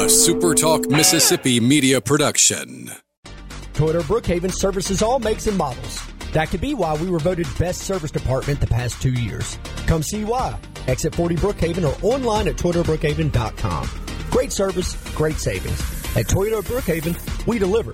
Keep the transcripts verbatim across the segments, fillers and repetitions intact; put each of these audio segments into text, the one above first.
A Super Talk Mississippi media production. Toyota Brookhaven services all makes and models. That could be why we were voted best service department the past two years. Come see why. Exit forty Brookhaven or online at toyota brookhaven dot com. Great service, great savings. At Toyota Brookhaven, we deliver.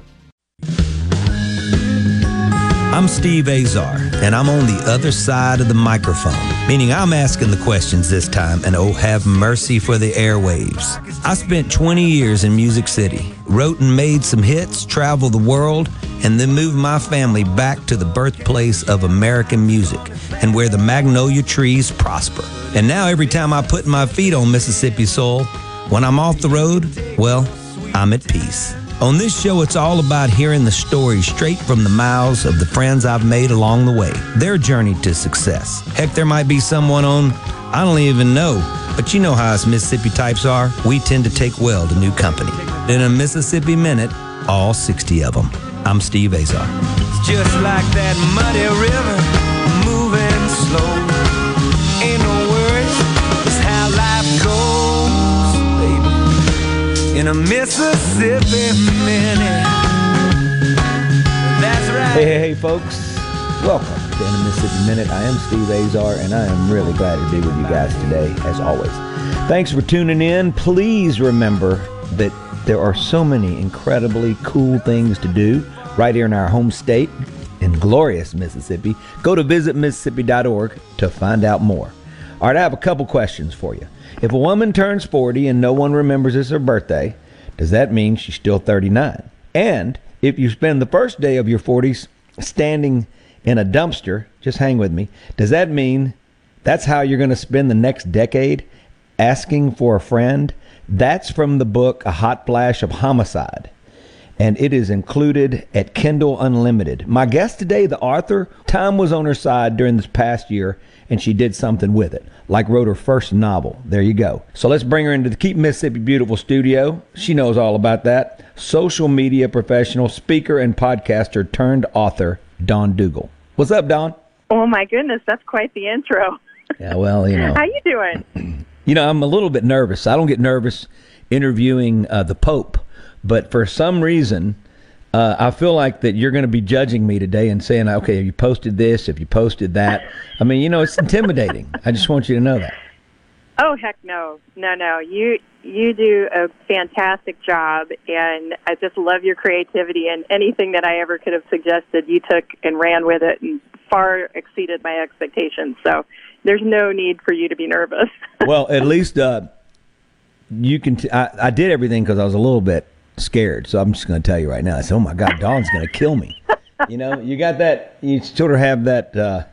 I'm Steve Azar, and I'm on the other side of the microphone, meaning I'm asking the questions this time, and oh, have mercy for the airwaves. I spent twenty years in Music City, wrote and made some hits, traveled the world, and then moved my family back to the birthplace of American music and where the magnolia trees prosper. And now every time I put my feet on Mississippi soil, when I'm off the road, well, I'm at peace. On this show, it's all about hearing the stories straight from the mouths of the friends I've made along the way, their journey to success. Heck, there might be someone on I don't even know, but you know how us Mississippi types are. We tend to take well to new company. In a Mississippi Minute, all sixty of them. I'm Steve Azar. It's just like that muddy river, moving slow. Ain't no worries, it's how life goes, baby. In a Mississippi Minute. That's right. Hey, hey, hey, folks. Welcome to In a Mississippi Minute. I am Steve Azar, and I am really glad to be with you guys today, as always. Thanks for tuning in. Please remember that there are so many incredibly cool things to do right here in our home state, in glorious Mississippi. Go to visit mississippi dot org to find out more. All right, I have a couple questions for you. If a woman turns forty and no one remembers it's her birthday, does that mean she's still thirty-nine? And if you spend the first day of your forties standing in a dumpster, just hang with me, does that mean that's how you're going to spend the next decade, asking for a friend? That's from the book A Hot Flash of Homicide, and it is included at Kindle Unlimited. My guest today, the author, time was on her side during this past year, and she did something with it, like wrote her first novel. There you go. So let's bring her into the Keep Mississippi Beautiful studio. She knows all about that. Social media professional, speaker, and podcaster turned author, Dawn Dougal. What's up, Dawn? Oh, my goodness. That's quite the intro. Yeah, well, you know. How you doing? You know, I'm a little bit nervous. I don't get nervous interviewing uh, the Pope, but for some reason, uh, I feel like that you're going to be judging me today and saying, okay, have you posted this? Have you posted that? I mean, you know, it's intimidating. I just want you to know that. Oh, heck no. No, no. You you do a fantastic job, and I just love your creativity, and anything that I ever could have suggested, you took and ran with it and far exceeded my expectations. So there's no need for you to be nervous. Well, at least uh, you can. T- I, I did everything because I was a little bit scared. So I'm just going to tell you right now. I said, oh, my God, Dawn's going to kill me. You know, you got that. You sort of have that. Uh,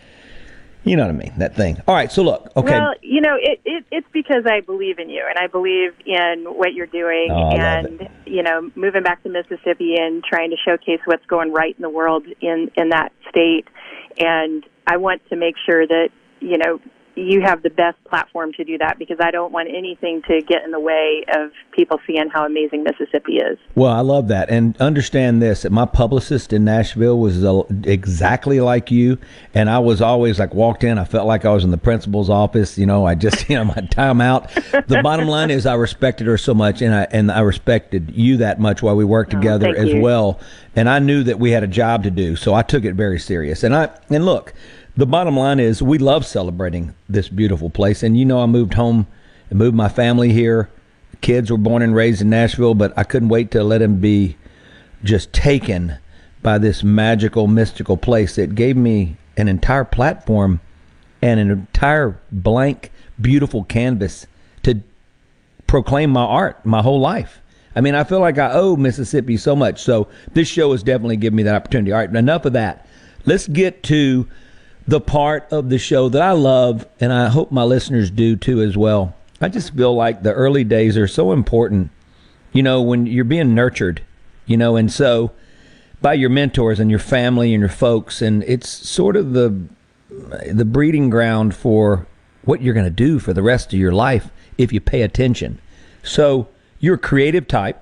You know what I mean, that thing. All right, so look, okay. Well, you know, it, it, it's because I believe in you, and I believe in what you're doing, oh, and, you know, moving back to Mississippi and trying to showcase what's going right in the world in, in that state. And I want to make sure that, you know, you have the best platform to do that, because I don't want anything to get in the way of people seeing how amazing Mississippi is. Well, I love that. And understand this, that my publicist in Nashville was uh, exactly like you. And I was always like, walked in, I felt like I was in the principal's office. You know, I just, you know, my time out. The bottom line is I respected her so much, and I, and I respected you that much while we worked together oh, as you. well. And I knew that we had a job to do. So I took it very serious. And I, and look, the bottom line is we love celebrating this beautiful place. And, you know, I moved home and moved my family here. Kids were born and raised in Nashville, but I couldn't wait to let them be just taken by this magical, mystical place that gave me an entire platform and an entire blank, beautiful canvas to proclaim my art my whole life. I mean, I feel like I owe Mississippi so much. So this show has definitely given me that opportunity. All right, enough of that. Let's get to the part of the show that I love, and I hope my listeners do too as well. I just feel like the early days are so important, you know, when you're being nurtured, you know, and so by your mentors and your family and your folks, and it's sort of the the breeding ground for what you're going to do for the rest of your life if you pay attention. So you're a creative type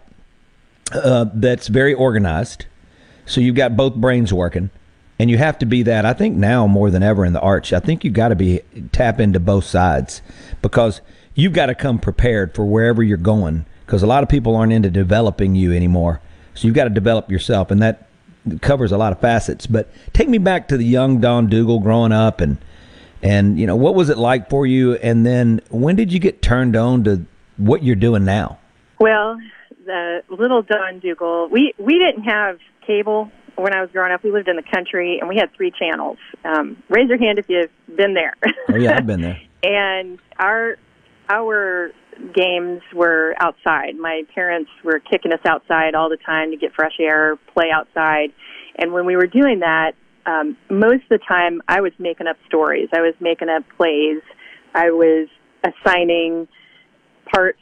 uh, that's very organized, so you've got both brains working. And you have to be that, I think now more than ever in the arts. I think you've got to be tap into both sides, because you've got to come prepared for wherever you're going, because a lot of people aren't into developing you anymore. So you've got to develop yourself, and that covers a lot of facets. But take me back to the young Don Dougal growing up, and and you know, what was it like for you? And then when did you get turned on to what you're doing now? Well, the little Don Dougal, we we didn't have cable when I was growing up. We lived in the country, and we had three channels. Um, raise your hand if you've been there. Oh yeah, I've been there. And our our games were outside. My parents were kicking us outside all the time to get fresh air, play outside. And when we were doing that, um, most of the time I was making up stories. I was making up plays. I was assigning parts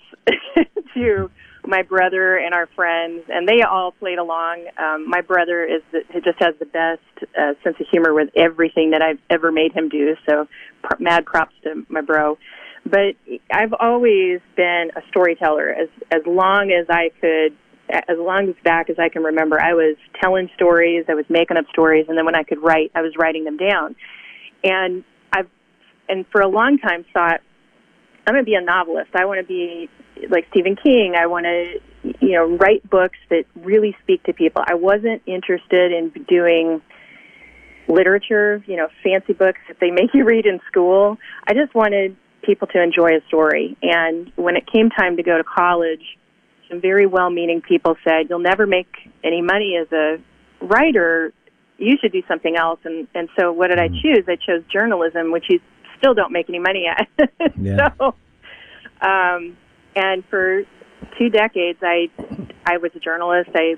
to my brother and our friends, and they all played along. Um, my brother is the, he just has the best uh, sense of humor with everything that I've ever made him do, so pr- mad props to my bro. But I've always been a storyteller. As as long as I could, as long as back as I can remember, I was telling stories, I was making up stories, and then when I could write, I was writing them down. And I've, and for a long time thought, I'm going to be a novelist. I want to be like Stephen King. I want to, you know, write books that really speak to people. I wasn't interested in doing literature, you know, fancy books that they make you read in school. I just wanted people to enjoy a story. And when it came time to go to college, some very well-meaning people said, you'll never make any money as a writer. You should do something else. And, and so what did I choose? I chose journalism, which you still don't make any money at. Yeah. So, um, and for two decades, I, I was a journalist. I,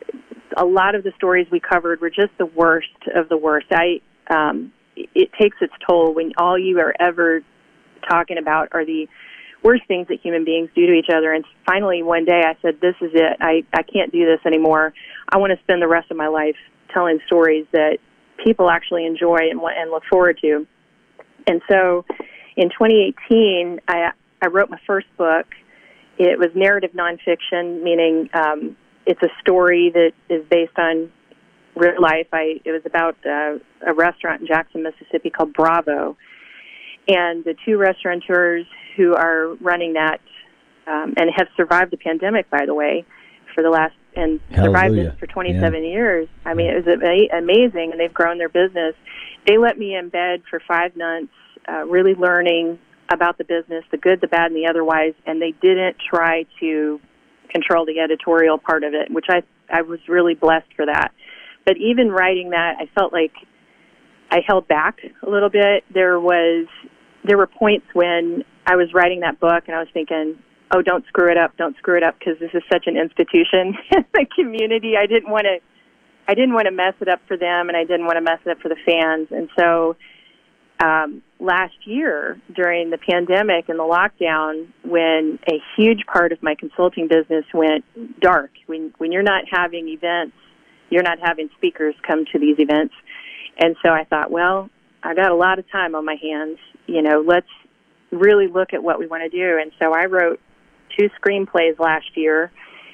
a lot of the stories we covered were just the worst of the worst. I, um, it takes its toll when all you are ever talking about are the worst things that human beings do to each other. And finally, one day I said, this is it. I, I can't do this anymore. I want to spend the rest of my life telling stories that people actually enjoy and, and look forward to. And so in twenty eighteen, I, I wrote my first book. It was narrative nonfiction, meaning um, it's a story that is based on real life. I, it was about uh, a restaurant in Jackson, Mississippi called Bravo. And the two restaurateurs who are running that um, and have survived the pandemic, by the way, for the last, and survived it for twenty-seven yeah. years. I mean, it was amazing, and they've grown their business. They let me in bed for five months, uh, really learning about the business, the good, the bad, and the otherwise, and they didn't try to control the editorial part of it, which I, I was really blessed for that. But even writing that, I felt like I held back a little bit. There was... There were points when I was writing that book and I was thinking, oh, don't screw it up, don't screw it up, because this is such an institution in the community. I didn't want to, I didn't want to mess it up for them, and I didn't want to mess it up for the fans. And so um, last year during the pandemic and the lockdown, when a huge part of my consulting business went dark, when when you're not having events, you're not having speakers come to these events. And so I thought, well, I got a lot of time on my hands. You know, let's really look at what we want to do. And so I wrote two screenplays last year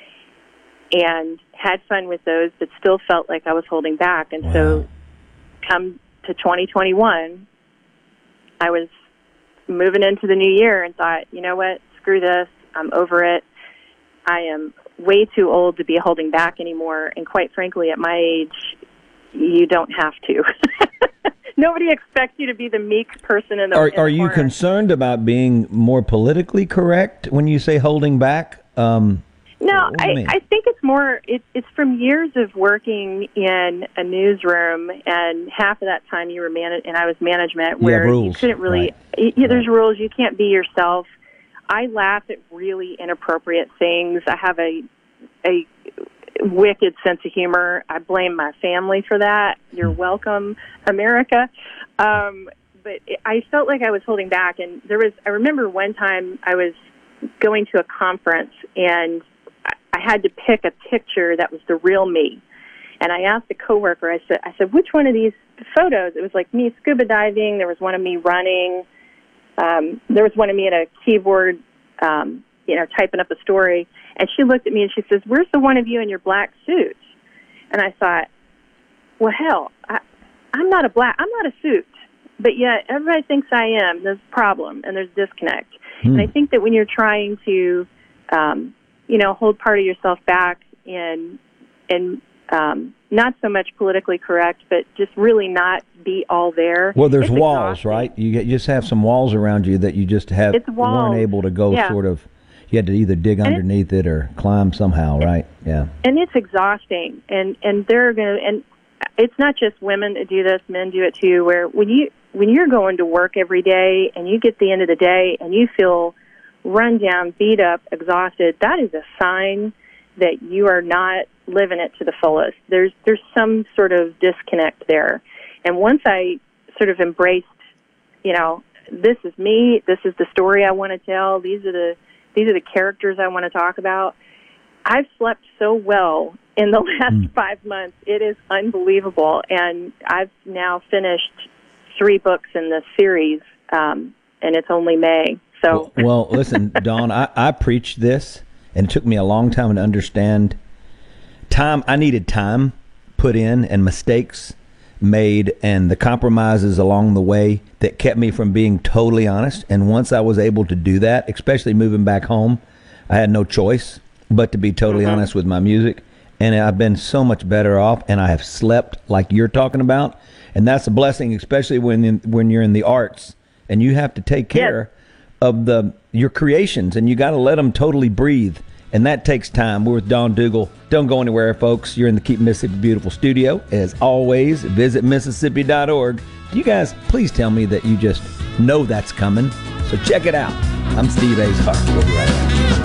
and had fun with those, but still felt like I was holding back. And wow. so come to twenty twenty-one, I was moving into the new year and thought, you know what, screw this, I'm over it. I am way too old to be holding back anymore. And quite frankly, at my age, you don't have to. Nobody expects you to be the meek person in the Are, in the are you corner. concerned about being more politically correct when you say holding back? Um, no, I, I think it's more, it, it's from years of working in a newsroom, and half of that time you were man- and I was management, where you, you couldn't really, right. you, there's rules, you can't be yourself. I laugh at really inappropriate things. I have a a wicked sense of humor. I blame my family for that. You're welcome, America. Um, but it, I felt like I was holding back. And there was, I remember one time I was going to a conference and I, I had to pick a picture that was the real me. And I asked a coworker, I said, I said, which one of these photos? It was like me scuba diving. There was one of me running. Um, there was one of me at a keyboard, um, you know, typing up a story. And she looked at me and she says, where's the one of you in your black suit? And I thought, well, hell, I, I'm not a black, I'm not a suit. But yet everybody thinks I am. There's a problem and there's disconnect. Hmm. And I think that when you're trying to, um, you know, hold part of yourself back and and um, not so much politically correct, but just really not be all there. Well, there's it's walls, exhausting. right? You, get, you just have some walls around you that you just have It's walls. weren't able to go Yeah. sort of. You had to either dig And underneath it or climb somehow, right? Yeah. And it's exhausting. And and they're going to, and it's not just women that do this; men do it too. Where when you when you're going to work every day and you get the end of the day and you feel run down, beat up, exhausted, that is a sign that you are not living it to the fullest. There's there's some sort of disconnect there. And once I sort of embraced, you know, this is me, this is the story I want to tell, these are the these are the characters I want to talk about, I've slept so well in the last mm. five months. It is unbelievable. And I've now finished three books in this series, um, and it's only May. So, well, well listen, Dawn, I, I preached this, and it took me a long time to understand. Time, I needed time put in and mistakes made and the compromises along the way that kept me from being totally honest. And once I was able to do that, especially moving back home, I had no choice but to be totally mm-hmm. honest with my music. And I've been so much better off, and I have slept like you're talking about. And that's a blessing, especially when in, when you're in the arts and you have to take care yes. of the your creations, and you got to let them totally breathe. And that takes time. We're with Dawn Dougal. Don't go anywhere, folks. You're in the Keep Mississippi Beautiful studio. As always, visit Mississippi dot org. You guys, please tell me that you just know that's coming. So check it out. I'm Steve Azar. We'll be right back.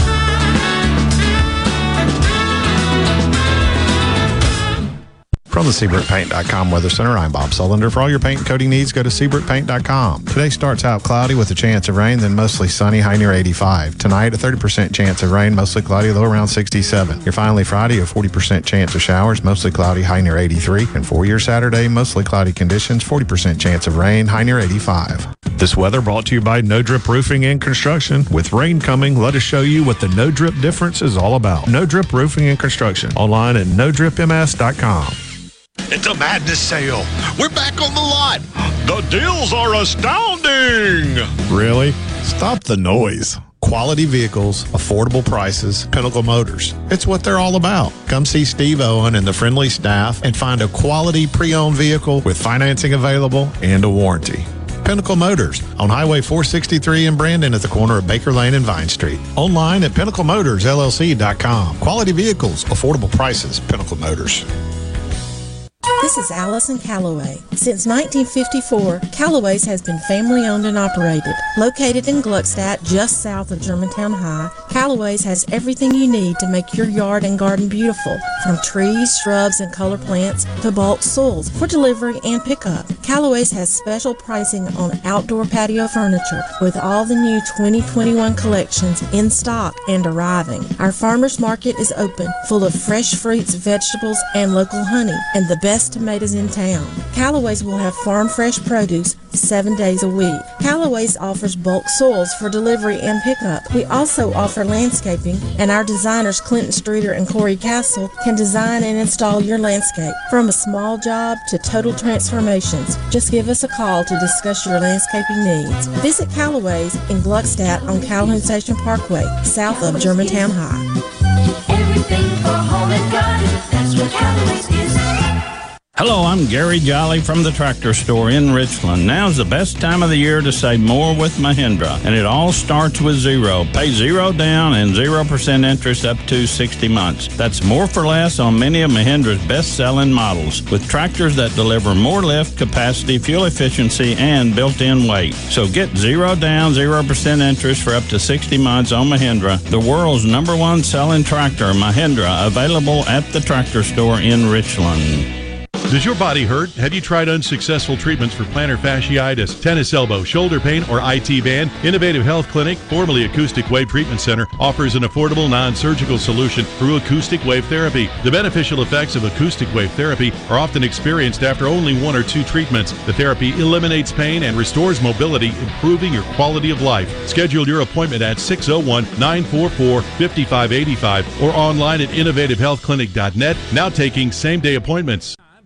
From the Seabrook Paint dot com Weather Center, I'm Bob Sullender. For all your paint and coating needs, go to Seabrook Paint dot com. Today starts out cloudy with a chance of rain, then mostly sunny, high near eighty-five. Tonight, a thirty percent chance of rain, mostly cloudy, low around sixty-seven. Your finally Friday, a forty percent chance of showers, mostly cloudy, high near eighty-three. And for your Saturday, mostly cloudy conditions, forty percent chance of rain, high near eighty-five. This weather brought to you by No Drip Roofing and Construction. With rain coming, let us show you what the No Drip difference is all about. No Drip Roofing and Construction. Online at no drip m s dot com. It's a madness sale. We're back on the lot. The deals are astounding. Really? Stop the noise. Quality vehicles, affordable prices, Pinnacle Motors. It's what they're all about. Come see Steve Owen and the friendly staff and find a quality pre-owned vehicle with financing available and a warranty. Pinnacle Motors on Highway four sixty-three in Brandon at the corner of Baker Lane and Vine Street. Online at pinnacle motors l l c dot com. Quality vehicles, affordable prices, Pinnacle Motors. This is Allison Calloway. Since nineteen fifty-four, Calloway's has been family-owned and operated. Located in Gluckstadt, just south of Germantown High, Calloway's has everything you need to make your yard and garden beautiful, from trees, shrubs, and color plants to bulk soils for delivery and pickup. Calloway's has special pricing on outdoor patio furniture with all the new twenty twenty-one collections in stock and arriving. Our farmers market is open, full of fresh fruits, vegetables, and local honey, and the best tomatoes in town. Calloway's will have farm fresh produce seven days a week. Calloway's offers bulk soils for delivery and pickup. We also offer landscaping, and our designers Clinton Streeter and Corey Castle can design and install your landscape. From a small job to total transformations, just give us a call to discuss your landscaping needs. Visit Calloway's in Gluckstadt on Calhoun Station Parkway, south of Germantown High. Everything for home and garden, that's what Calloway's is. Hello, I'm Gary Jolly from the Tractor Store in Richland. Now's the best time of the year to save more with Mahindra, and it all starts with zero. Pay zero down and zero percent interest up to sixty months. That's more for less on many of Mahindra's best-selling models, with tractors that deliver more lift, capacity, fuel efficiency, and built-in weight. So get zero down, zero percent interest for up to sixty months on Mahindra, the world's number one selling tractor, Mahindra, available at the Tractor Store in Richland. Does your body hurt? Have you tried unsuccessful treatments for plantar fasciitis, tennis elbow, shoulder pain, or I T band? Innovative Health Clinic, formerly Acoustic Wave Treatment Center, offers an affordable non-surgical solution through acoustic wave therapy. The beneficial effects of acoustic wave therapy are often experienced after only one or two treatments. The therapy eliminates pain and restores mobility, improving your quality of life. Schedule your appointment at six oh one, nine four four, five five eight five or online at innovative health clinic dot net. Now taking same-day appointments.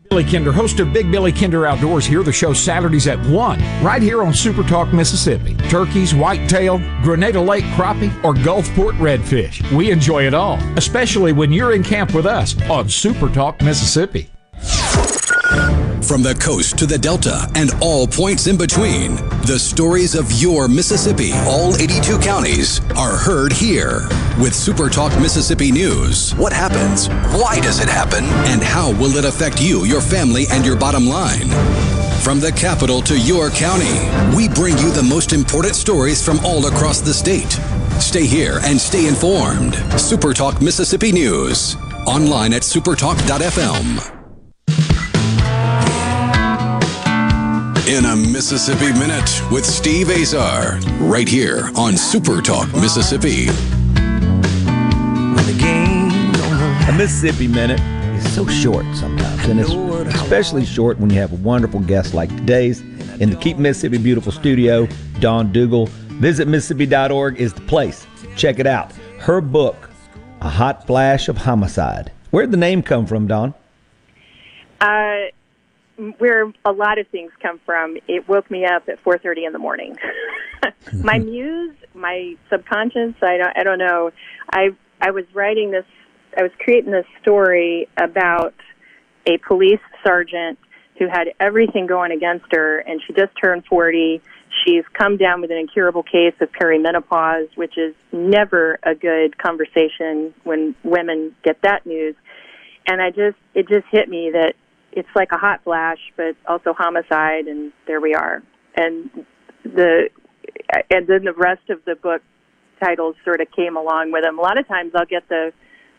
Billy Kinder, host of Big Billy Kinder Outdoors, here the show Saturdays at one, right here on Super Talk Mississippi. Turkeys, whitetail, Grenada Lake crappie, or Gulfport redfish. We enjoy it all, especially when you're in camp with us on Super Talk Mississippi. From the coast to the Delta and all points in between, the stories of your Mississippi, all eighty-two counties, are heard here. With Super Talk Mississippi News, what happens? Why does it happen? And how will it affect you, your family, and your bottom line? From the capital to your county, we bring you the most important stories from all across the state. Stay here and stay informed. Super Talk Mississippi News, online at supertalk dot f m. In a Mississippi Minute with Steve Azar, right here on Super Talk Mississippi. A Mississippi Minute is so short sometimes, and it's especially short when you have a wonderful guest like today's in the Keep Mississippi Beautiful studio, Dawn Dougal. Visit Mississippi dot org is the place. Check it out. Her book, A Hot Flash of Homicide. Where'd the name come from, Dawn? Uh... Where a lot of things come from, it woke me up at four thirty in the morning. My muse, my subconscious, I don't, I don't know. I I was writing this, I was creating this story about a police sergeant who had everything going against her, and she just turned forty. She's come down with an incurable case of perimenopause, which is never a good conversation when women get that news. And I just, it just hit me that it's like a hot flash, but also homicide, and there we are. And the and then the rest of the book titles sort of came along with them. A lot of times I'll get the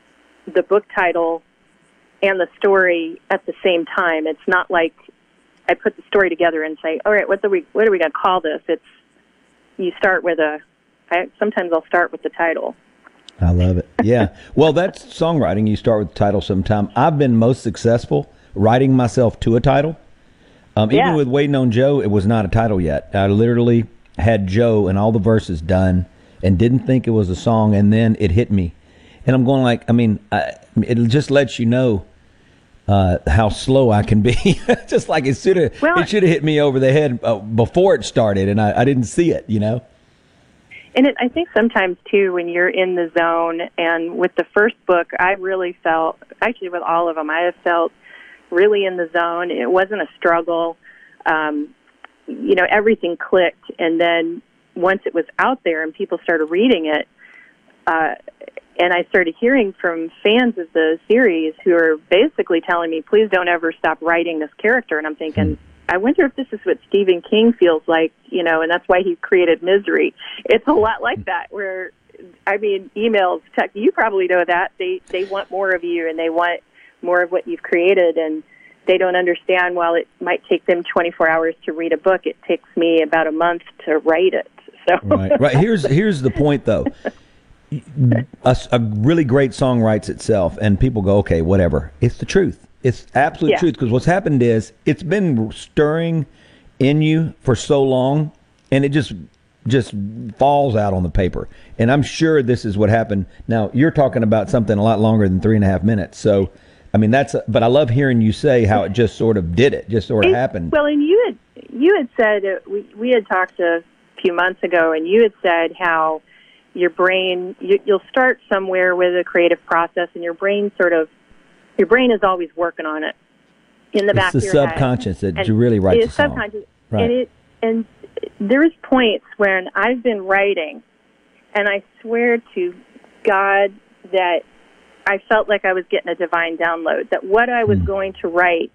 the book title and the story at the same time. It's not like I put the story together and say, all right, what are we what are we going to call this? It's you start with a. I, sometimes I'll start with the title. I love it. Yeah. Well, that's songwriting. You start with the title sometime. I've been most successful writing myself to a title. Um, yeah. Even with Waiting on Joe, it was not a title yet. I literally had Joe and all the verses done and didn't think it was a song, and then it hit me. And I'm going like, I mean, I, it just lets you know uh, how slow I can be. Just like it should have well, it should have hit me over the head uh, before it started, and I, I didn't see it, you know? And it, I think sometimes, too, when you're in the zone, and with the first book, I really felt, actually with all of them, I have felt really in the zone. It wasn't a struggle. Um, you know, everything clicked. And then once it was out there and people started reading it, uh, and I started hearing from fans of the series who are basically telling me, please don't ever stop writing this character. And I'm thinking, I wonder if this is what Stephen King feels like, you know, and that's why he created Misery. It's a lot like that, where, I mean, emails, text, you probably know that. They, they want more of you, and they want more of what you've created, and they don't understand, while it might take them twenty-four hours to read a book, it takes me about a month to write it. So right, right. Here's here's the point, though. A, a really great song writes itself, and people go, okay, whatever. It's the truth. It's absolute yeah. truth, because what's happened is it's been stirring in you for so long, and it just just falls out on the paper. And I'm sure this is what happened. Now, you're talking about something a lot longer than three and a half minutes, so I mean, that's, a, but I love hearing you say how it just sort of did it, just sort of it, happened. Well, and you had, you had said, uh, we, we had talked a few months ago, and you had said how your brain, you, you'll start somewhere with a creative process, and your brain sort of, your brain is always working on it in the it's back the of your subconscious head. that you really write the It's song. subconscious. Right. And, it, and there's points when I've been writing, and I swear to God that I felt like I was getting a divine download, that what I was mm. going to write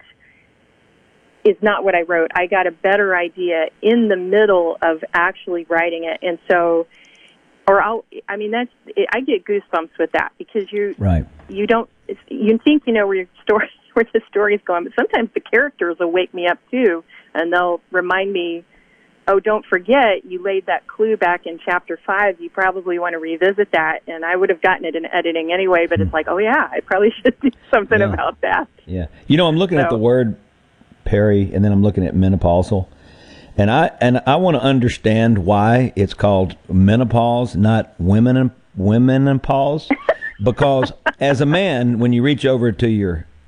is not what I wrote. I got a better idea in the middle of actually writing it. And so, or I'll, I mean, that's, I get goosebumps with that, because you, right. you don't, you think you know where your story, where the story's going, but sometimes the characters will wake me up too, and they'll remind me, oh, don't forget, you laid that clue back in chapter five. You probably want to revisit that. And I would have gotten it in editing anyway, but it's like, oh, yeah, I probably should do something yeah. about that. Yeah. You know, I'm looking so. at the word peri, and then I'm looking at menopausal. And I and I want to understand why it's called menopause, not women women and pause. Because as a man, when you reach over to your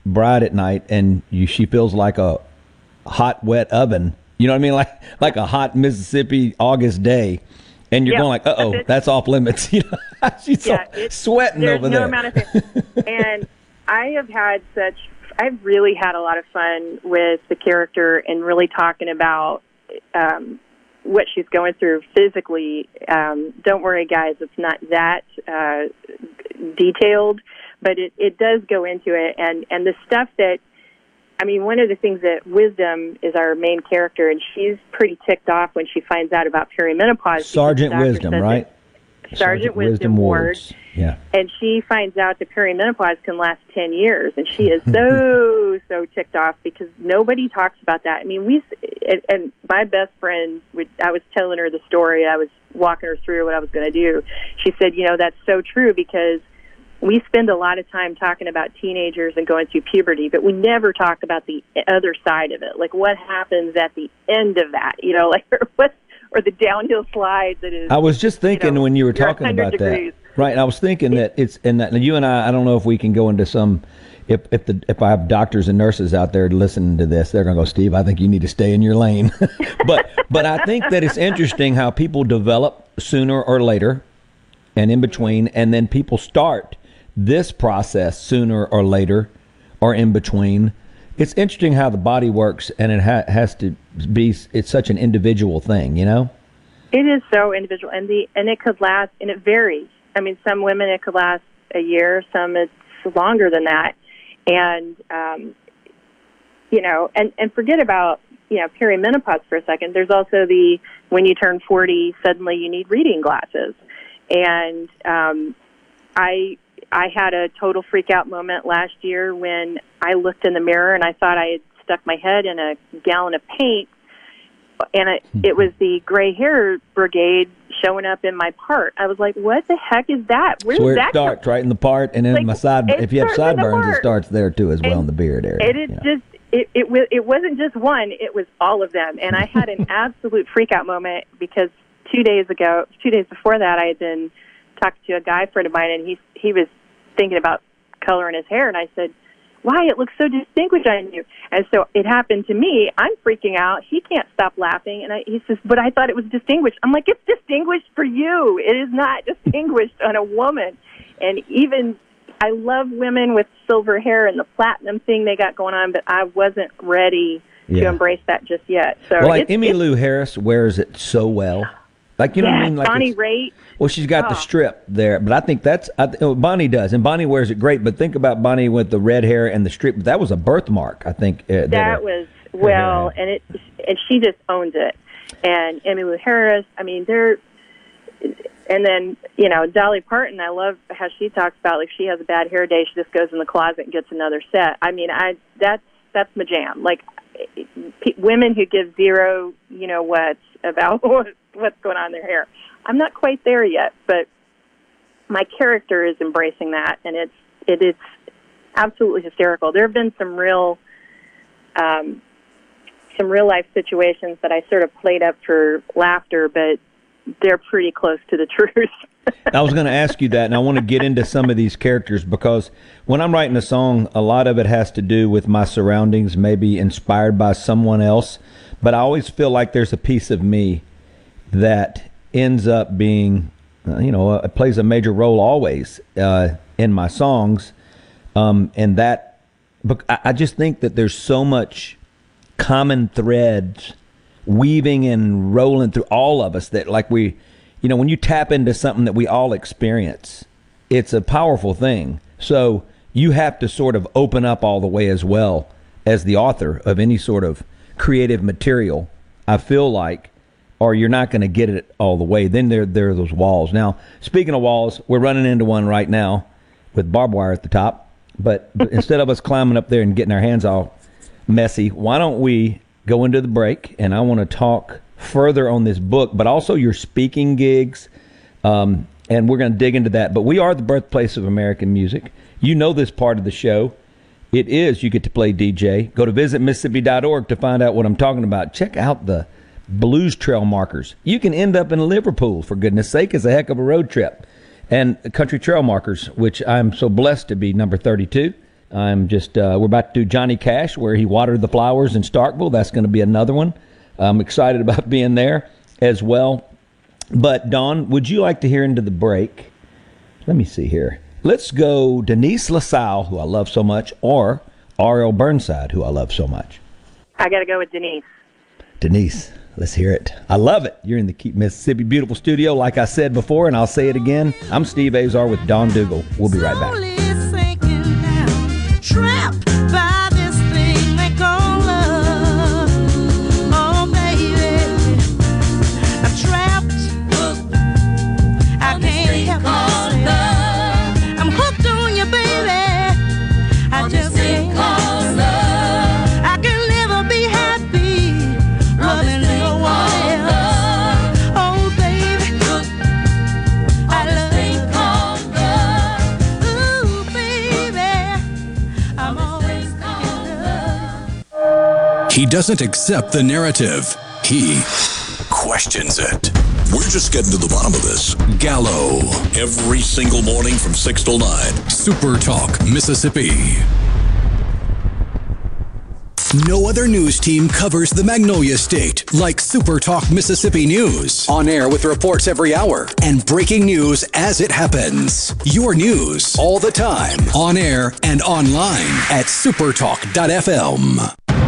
bride at night, and you, she feels like a hot, wet oven. You know what I mean? Like like a hot Mississippi August day, and you're Yeah. going like, uh oh, that's off limits. You know, she's Yeah, so it's- sweating There's over no there. amount of things. And I have had such, I've really had a lot of fun with the character and really talking about um, what she's going through physically. Um, don't worry, guys, it's not that uh, detailed, but it, it does go into it. And, and the stuff that, I mean, one of the things that Wisdom is our main character, and she's pretty ticked off when she finds out about perimenopause. because Sergeant the doctor Wisdom, says right? that- Sergeant Wisdom Ward. Wards. Yeah. And she finds out that perimenopause can last ten years, and she is so, so ticked off because nobody talks about that. I mean, we, and, and my best friend, would, I was telling her the story, I was walking her through what I was going to do. She said, you know, that's so true because we spend a lot of time talking about teenagers and going through puberty, but we never talk about the other side of it, like what happens at the end of that, you know, like what, or the downhill slide that is. I was just thinking you know, when you were you're talking one hundred about degrees. that, right? And I was thinking that it's and that and you and I. I don't know if we can go into some. If if the if I have doctors and nurses out there listening to this, they're going to go, Steve, I think you need to stay in your lane. but but I think that it's interesting how people develop sooner or later, and in between, and then people start this process sooner or later, or in between. It's interesting how the body works, and it ha- has to be. It's such an individual thing, you know. It is so individual, and the and it could last, and it varies. I mean, some women it could last a year, some it's longer than that, and um, you know, and and forget about you know perimenopause for a second. There's also the when you turn forty, suddenly you need reading glasses, and um, I. I had a total freak out moment last year when I looked in the mirror and I thought I had stuck my head in a gallon of paint, and it, it was the gray hair brigade showing up in my part. I was like, what the heck is that? Where's So where that it starts, right in the part, and then Like, my side. it If you have starts in the sideburns, it part. starts there too as well And in the beard area. It is yeah. just it it, wa- it wasn't just one; it was all of them. And I had an absolute freak out moment because two days ago, two days before that, I had been talking to a guy friend of mine, and he he was thinking about coloring his hair, and I said, why, it looks so distinguished on you. And so it happened to me. I'm freaking out. He can't stop laughing. And I, he says, but I thought it was distinguished. I'm like, it's distinguished for you. It is not distinguished on a woman. And even, I love women with silver hair and the platinum thing they got going on, but I wasn't ready Yeah. to embrace that just yet. So well, like it's, Emmy it's, Lou Harris wears it so well. Like, you know yeah, what I mean? Like Bonnie it's- Raitt. Well, she's got the Oh. strip there, but I think that's I th- oh, Bonnie does, and Bonnie wears it great. But think about Bonnie with the red hair and the strip. That was a birthmark, I think. Uh, That was well, and it and she just owns it. And Emmy Lou Harris, I mean, they're, and then you know Dolly Parton. I love how she talks about like she has a bad hair day, she just goes in the closet and gets another set. I mean, I that's that's my jam. Like p- women who give zero, you know what about what's going on in their hair. I'm not quite there yet, but my character is embracing that, and it's it is absolutely hysterical. There have been some real, um, some real life situations that I sort of played up for laughter, but they're pretty close to the truth. I was going to ask you that, and I want to get into some of these characters because when I'm writing a song, a lot of it has to do with my surroundings, maybe inspired by someone else, but I always feel like there's a piece of me that ends up being, uh, you know, uh, it plays a major role always uh, in my songs. Um, and that, but I, I just think that there's so much common threads weaving and rolling through all of us that like we, you know, when you tap into something that we all experience, it's a powerful thing. So you have to sort of open up all the way as well as the author of any sort of creative material, I feel like, or you're not going to get it all the way. Then there, there are those walls. Now, speaking of walls, we're running into one right now with barbed wire at the top. But, but instead of us climbing up there and getting our hands all messy, why don't we go into the break? And I want to talk further on this book, but also your speaking gigs. Um, and we're going to dig into that. But we are the birthplace of American music. You know this part of the show. It is, you get to play D J. Go to visit Mississippi dot org to find out what I'm talking about. Check out the Blues Trail Markers. You can end up in Liverpool, for goodness sake. It's a heck of a road trip. And Country Trail Markers, which I'm so blessed to be number thirty-two. I'm just, uh, we're about to do Johnny Cash, where he watered the flowers in Starkville. That's going to be another one. I'm excited about being there as well. But, Dawn, would you like to hear into the break? Let me see here. Let's go Denise LaSalle, who I love so much, or R L Burnside, who I love so much. I got to go with Denise. Denise, let's hear it. I love it. You're in the Keep Mississippi Beautiful studio, like I said before, and I'll say it again. I'm Steve Azar with Dawn Dougal. We'll be right back. Trapped by this thing they call love. Oh, baby, I'm trapped. I can't help myself. I'm hooked on you, baby. I just can't help myself. I can never be happy loving no one else. Oh, baby, I love you. Ooh, baby. He doesn't accept the narrative. He questions it. We're just getting to the bottom of this. Gallo. Every single morning from six till nine. Super Talk, Mississippi. No other news team covers the Magnolia State like Super Talk Mississippi News. On air with reports every hour and breaking news as it happens. Your news all the time. On air and online at supertalk dot f m.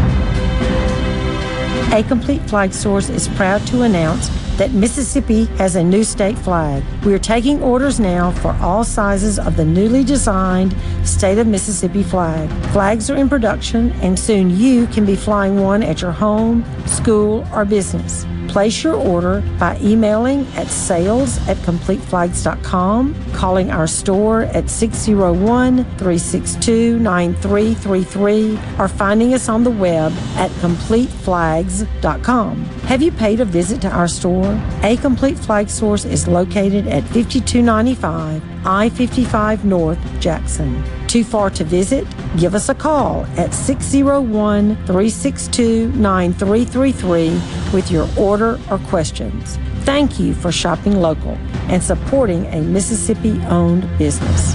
A Complete Flag Source is proud to announce that Mississippi has a new state flag. We are taking orders now for all sizes of the newly designed State of Mississippi flag. Flags are in production, and soon you can be flying one at your home, school, or business. Place your order by emailing at sales at complete flags dot com, calling our store at six oh one, three six two, nine three three three, or finding us on the web at complete flags dot com. Have you paid a visit to our store? A Complete Flag Source is located at fifty-two ninety-five I fifty-five North, Jackson. Too far to visit? Give us a call at six oh one, three six two, nine three three three with your order or questions. Thank you for shopping local and supporting a Mississippi-owned business.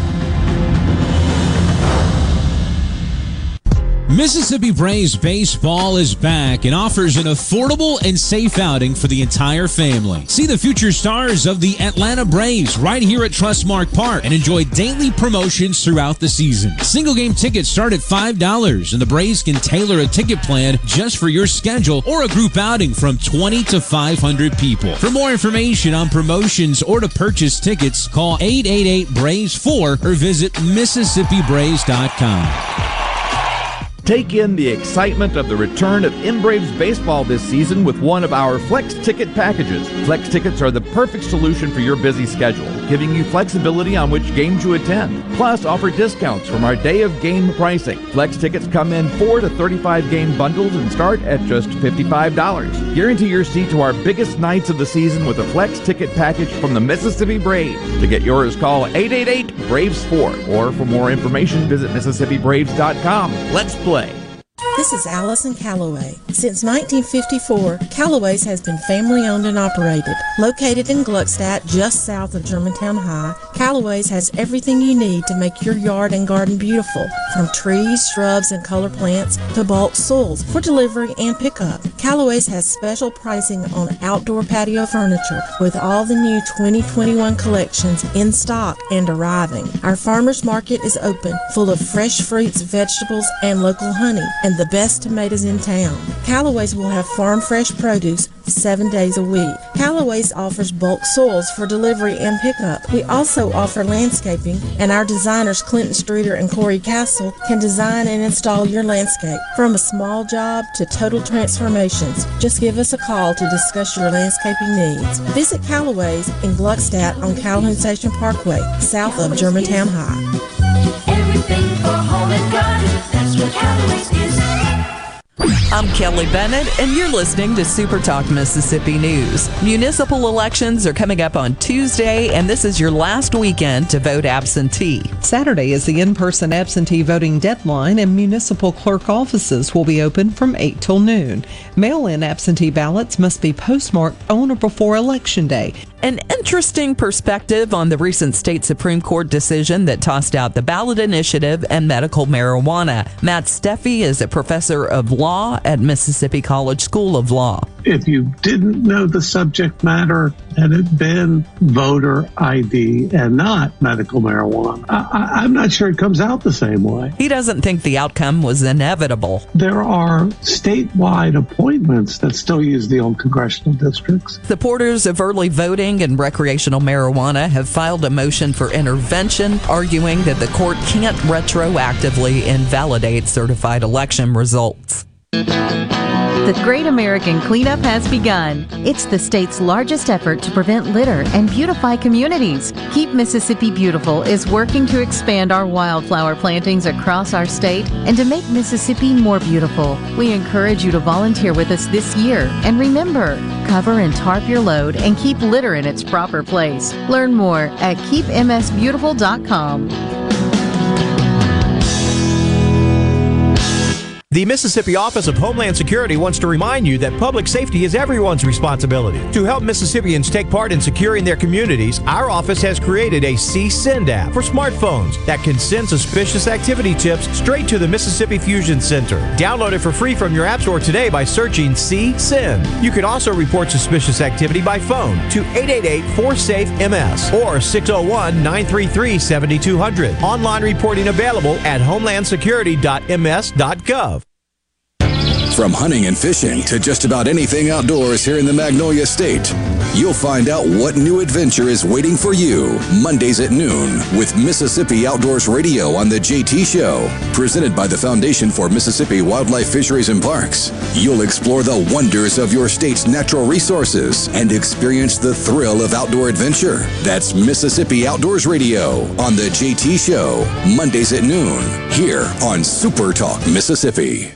Mississippi Braves Baseball is back and offers an affordable and safe outing for the entire family. See the future stars of the Atlanta Braves right here at Trustmark Park and enjoy daily promotions throughout the season. Single game tickets start at five dollars, and the Braves can tailor a ticket plan just for your schedule or a group outing from twenty to five hundred people. For more information on promotions or to purchase tickets, call eight eight eight, Braves four or visit Mississippi Braves dot com. Take in the excitement of the return of M-Braves baseball this season with one of our Flex Ticket packages. Flex Tickets are the perfect solution for your busy schedule, giving you flexibility on which games you attend. Plus, offer discounts from our day of game pricing. Flex Tickets come in four to thirty-five game bundles and start at just fifty-five dollars. Guarantee your seat to our biggest nights of the season with a Flex Ticket package from the Mississippi Braves. To get yours, call eight eight eight, Braves four, or for more information, visit Mississippi Braves dot com. Let's play. This is Allison Calloway. Since nineteen fifty-four, Calloway's has been family-owned and operated. Located in Gluckstadt, just south of Germantown High, Calloway's has everything you need to make your yard and garden beautiful, from trees, shrubs, and color plants to bulk soils for delivery and pickup. Calloway's has special pricing on outdoor patio furniture with all the new twenty twenty-one collections in stock and arriving. Our farmers market is open, full of fresh fruits, vegetables, and local honey, and the best tomatoes in town. Calloway's will have farm fresh produce seven days a week. Calloway's offers bulk soils for delivery and pickup. We also offer landscaping, and our designers Clinton Streeter and Corey Castle can design and install your landscape. From a small job to total transformations, just give us a call to discuss your landscaping needs. Visit Calloway's in Gluckstadt on Calhoun Station Parkway, south of Germantown High. Everything for home and garden, that's what Calloway's is. I'm Kelly Bennett, and you're listening to Super Talk Mississippi News. Municipal elections are coming up on Tuesday, and this is your last weekend to vote absentee. Saturday is the in-person absentee voting deadline, and municipal clerk offices will be open from eight till noon. Mail-in absentee ballots must be postmarked on or before Election Day, An interesting perspective on the recent state Supreme Court decision that tossed out the ballot initiative and medical marijuana. Matt Steffi is a professor of law at Mississippi College School of Law. If you didn't know the subject matter, had it been voter I D and not medical marijuana, I, I, I'm not sure it comes out the same way. He doesn't think the outcome was inevitable. There are statewide appointments that still use the old congressional districts. Supporters of early voting and recreational marijuana have filed a motion for intervention, arguing that the court can't retroactively invalidate certified election results. The Great American Cleanup has begun. It's the state's largest effort to prevent litter and beautify communities. Keep Mississippi Beautiful is working to expand our wildflower plantings across our state and to make Mississippi more beautiful. We encourage you to volunteer with us this year. And remember, cover and tarp your load and keep litter in its proper place. Learn more at keep m s beautiful dot com. The Mississippi Office of Homeland Security wants to remind you that public safety is everyone's responsibility. To help Mississippians take part in securing their communities, our office has created a C-Send app for smartphones that can send suspicious activity tips straight to the Mississippi Fusion Center. Download it for free from your app store today by searching C-Send. You can also report suspicious activity by phone to eight eight eight four safe M S or six oh one nine three three seven two zero zero. Online reporting available at homeland security dot m s dot gov. From hunting and fishing to just about anything outdoors here in the Magnolia State, you'll find out what new adventure is waiting for you Mondays at noon with Mississippi Outdoors Radio on the J T Show, presented by the Foundation for Mississippi Wildlife Fisheries and Parks. You'll explore the wonders of your state's natural resources and experience the thrill of outdoor adventure. That's Mississippi Outdoors Radio on the J T Show, Mondays at noon, here on Super Talk Mississippi.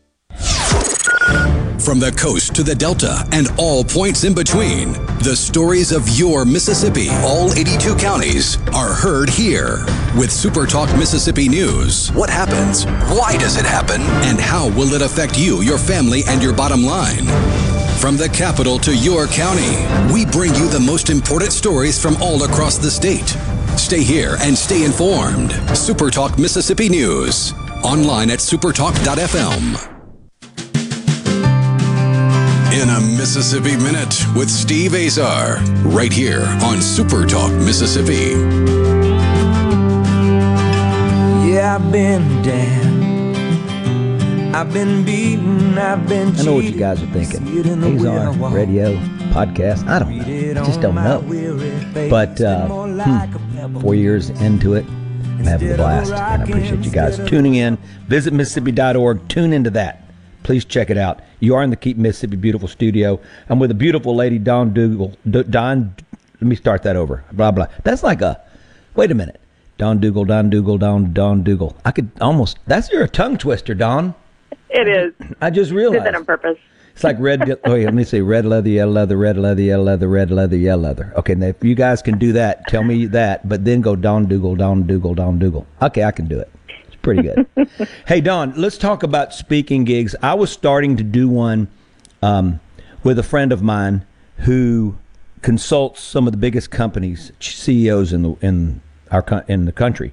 From the coast to the Delta and all points in between, the stories of your Mississippi, all eighty-two counties, are heard here. With Super Talk Mississippi News, what happens? Why does it happen? And how will it affect you, your family, and your bottom line? From the capital to your county, we bring you the most important stories from all across the state. Stay here and stay informed. Super Talk Mississippi News, online at supertalk dot f m. In a Mississippi Minute with Steve Azar, right here on Super Talk Mississippi. Yeah, I've been down, I've been beaten, I've been I know what you guys are thinking. Azar, radio, podcast, I don't know. I just don't know. But uh, hmm, four years into it, I'm having a blast. And I appreciate you guys tuning in. Visit Mississippi dot org. Tune into that. Please check it out. You are in the Keep Mississippi Beautiful studio. I'm with a beautiful lady, Dawn Dougal. D- Don, let me start that over. Blah, blah. That's like a, wait a minute. Dawn Dougal, Dawn Dougal, Dawn, Dawn Dougal. I could almost, that's your tongue twister, Dawn. It is. I just I realized. did that on purpose. It's like red, oh, wait, let me see. Red leather, yellow leather, red leather, yellow leather, red leather, yellow leather. Okay, now if you guys can do that, tell me that, but then go Dawn Dougal, Dawn Dougal, Dawn Dougal. Okay, I can do it. Pretty good. Hey, Dawn, let's talk about speaking gigs. I was starting to do one um, with a friend of mine who consults some of the biggest companies, C E Os in the in our in the country,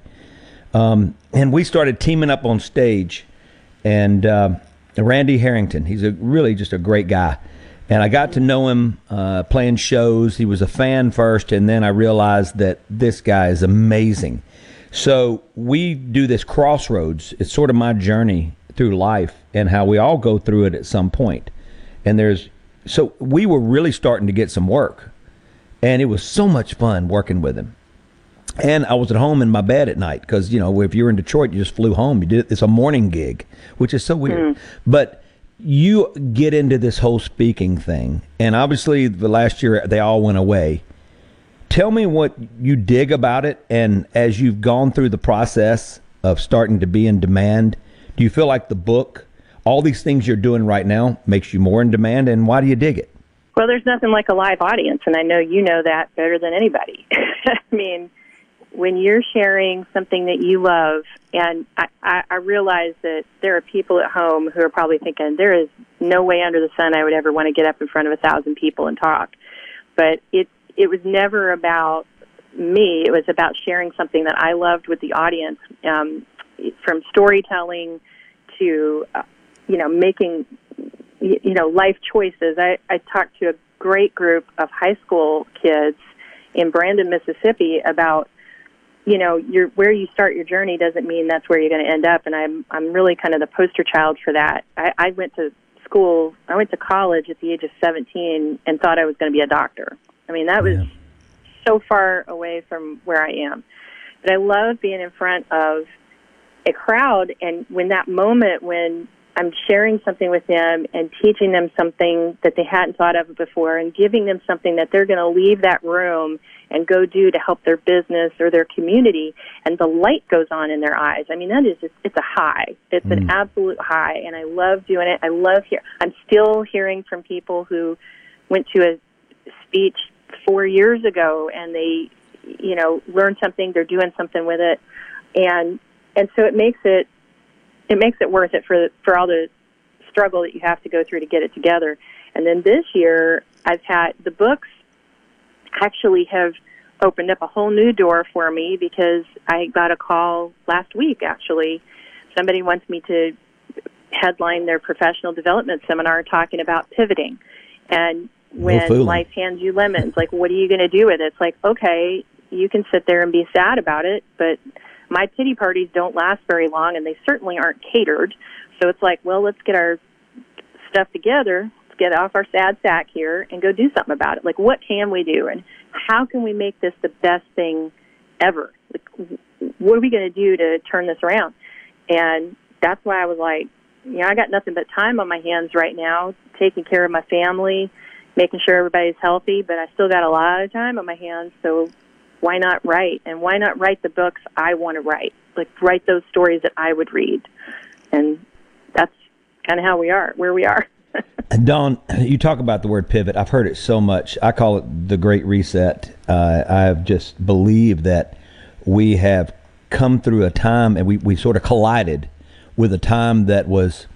um, and we started teaming up on stage. And uh, Randy Harrington, he's a really just a great guy, and I got to know him uh, playing shows. He was a fan first, and then I realized that this guy is amazing. So we do this crossroads. It's sort of my journey through life and how we all go through it at some point. And there's, so we were really starting to get some work. And it was so much fun working with him. And I was at home in my bed at night because, you know, if you're in Detroit, you just flew home. You did, it's a morning gig, which is so weird. Mm. But you get into this whole speaking thing. And obviously the last year they all went away. Tell me what you dig about it, and as you've gone through the process of starting to be in demand, do you feel like the book, all these things you're doing right now, makes you more in demand, and why do you dig it? Well, there's nothing like a live audience, and I know you know that better than anybody. I mean, when you're sharing something that you love, and I, I, I realize that there are people at home who are probably thinking, there is no way under the sun I would ever want to get up in front of a thousand people and talk. But it it was never about me. It was about sharing something that I loved with the audience, um, from storytelling to, uh, you know, making, you know, life choices. I, I talked to a great group of high school kids in Brandon, Mississippi about, you know, your, where you start your journey doesn't mean that's where you're going to end up. And I'm, I'm really kind of the poster child for that. I, I went to school, I went to college at the age of seventeen and thought I was going to be a doctor. I mean, that was so far away from where I am. But I love being in front of a crowd, and when that moment when I'm sharing something with them and teaching them something that they hadn't thought of before and giving them something that they're going to leave that room and go do to help their business or their community, and the light goes on in their eyes. I mean, that is just, it's a high. It's mm. an absolute high, and I love doing it. I love hear. I'm still hearing from people who went to a speech four years ago, and they, you know, learned something. They're doing something with it, and and so it makes it it makes it worth it for for all the struggle that you have to go through to get it together. And then this year, I've had the books actually have opened up a whole new door for me, because I got a call last week, actually. Somebody wants me to headline their professional development seminar talking about pivoting. And when no life hands you lemons, like, what are you going to do with it? It's like, okay, you can sit there and be sad about it, but my pity parties don't last very long, and they certainly aren't catered. So it's like, well, let's get our stuff together, let's get off our sad sack here and go do something about it. Like, what can we do, and how can we make this the best thing ever? Like, what are we going to do to turn this around? And that's why I was like, you know, I got nothing but time on my hands right now, taking care of my family, making sure everybody's healthy, but I still got a lot of time on my hands, so why not write? And why not write the books I want to write? Like, write those stories that I would read. And that's kind of how we are, where we are. Dawn, you talk about the word pivot. I've heard it so much. I call it the Great Reset. Uh, I've just believed that we have come through a time, and we, we sort of collided with a time that was,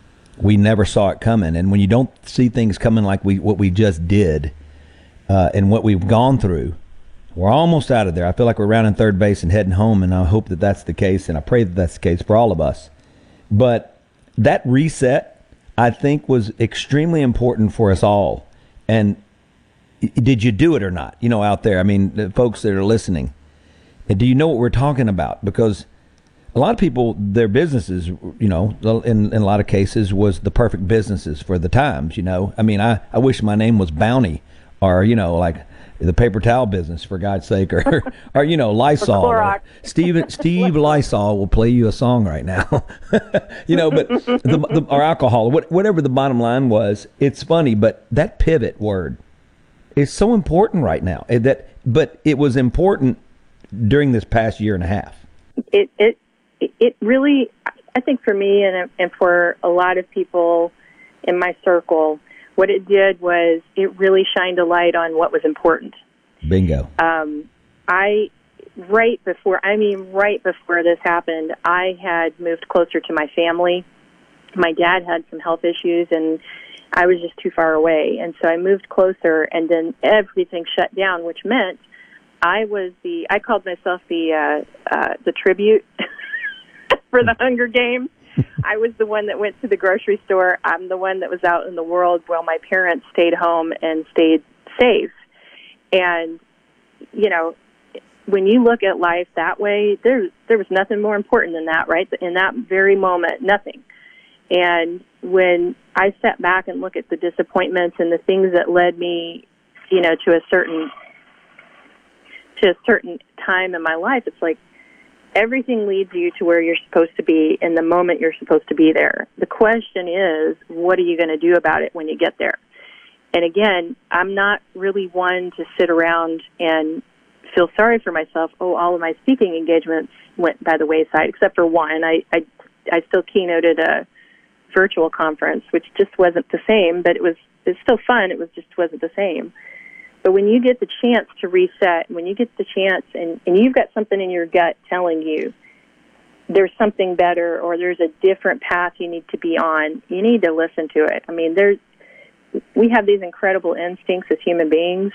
we never saw it coming. And when you don't see things coming like we what we just did, uh, and what we've gone through, we're almost out of there. I feel like we're rounding third base and heading home, and I hope that that's the case, and I pray that that's the case for all of us. But that reset, I think, was extremely important for us all. And did you do it or not? You know, out there, I mean, the folks that are listening, do you know what we're talking about? Because a lot of people, their businesses, you know, in, in a lot of cases, was the perfect businesses for the times, you know. I mean, I, I wish my name was Bounty, or, you know, like the paper towel business, for God's sake, or, or you know, Lysol. Or Steve, Steve Lysol will play you a song right now. You know, but the, the, or alcohol, what, whatever the bottom line was, it's funny, but that pivot word is so important right now. That, but it was important during this past year and a half. It it it really, I think, for me and and for a lot of people in my circle, what it did was it really shined a light on what was important. Bingo. Um, I, right before, I mean, right before this happened, I had moved closer to my family. My dad had some health issues, and I was just too far away. And so I moved closer, and then everything shut down, which meant I was the, I called myself the, uh, uh, the tribute for the Hunger Games. I was the one that went to the grocery store. I'm the one that was out in the world while my parents stayed home and stayed safe. And, you know, when you look at life that way, there, there was nothing more important than that, right? In that very moment, nothing. And when I sat back and look at the disappointments and the things that led me, you know, to a certain, to a certain time in my life, it's like, everything leads you to where you're supposed to be in the moment you're supposed to be there. The question is, what are you going to do about it when you get there? And again, I'm not really one to sit around and feel sorry for myself. Oh, all of my speaking engagements went by the wayside, except for one. I, I, I still keynoted a virtual conference, which just wasn't the same, but it was, it was still fun. It was just wasn't the same. But when you get the chance to reset, when you get the chance and, and you've got something in your gut telling you there's something better or there's a different path you need to be on, you need to listen to it. I mean, there's, we have these incredible instincts as human beings,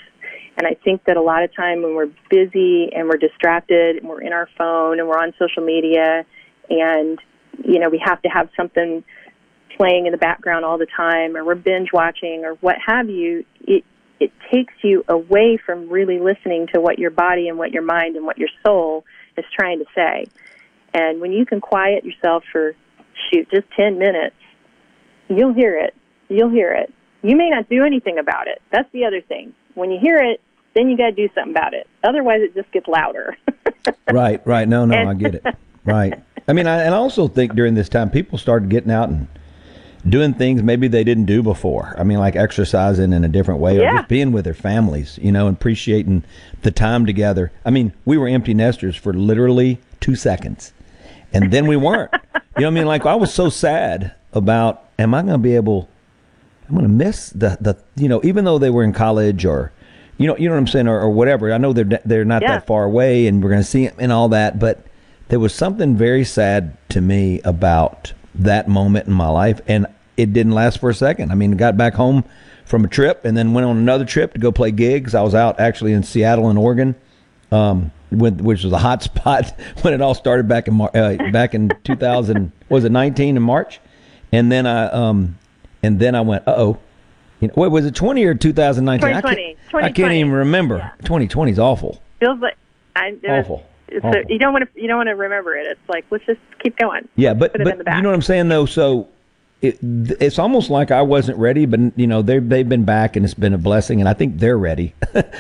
And I think that a lot of time when we're busy and we're distracted and we're in our phone and we're on social media and, you know, we have to have something playing in the background all the time, or we're binge watching or what have you, it, it takes you away from really listening to what your body and what your mind and what your soul is trying to say. And when you can quiet yourself for, shoot, just ten minutes, you'll hear it. You'll hear it. You may not do anything about it. That's the other thing. When you hear it, then you got to do something about it. Otherwise, it just gets louder. Right, right. No, no, And- I get it. Right. I mean, I, and I also think during this time, people started getting out and doing things maybe they didn't do before. I mean, like exercising in a different way, Yeah. or just being with their families, you know, and appreciating the time together. I mean, we were empty nesters for literally two seconds, and then we weren't. You know what I mean? Like, I was so sad about, am I going to be able, I'm going to miss the, the, you know, even though they were in college or, you know, you know what I'm saying, or, or whatever. I know they're they're not Yeah. that far away, and we're going to see them and all that, but there was something very sad to me about that moment in my life, and it didn't last for a second. I mean, got back home from a trip and then went on another trip to go play gigs. I was out actually in Seattle and Oregon, um, with, which was a hot spot when it all started back in Mar- uh, back in two thousand. Was it nineteen in March? And then I um, and then I went, uh oh, you know, what was it, twenty or two thousand nineteen? I twenty can't, I can't even remember. Yeah. twenty twenty is awful. Feels like I, it was- Awful. It's Awful. A, you don't want to. You don't want to remember it. It's like, let's just keep going. Yeah, but Put it but in the back. you know what I'm saying though. So it, it's almost like I wasn't ready, but you know they they've been back and it's been a blessing, and I think they're ready.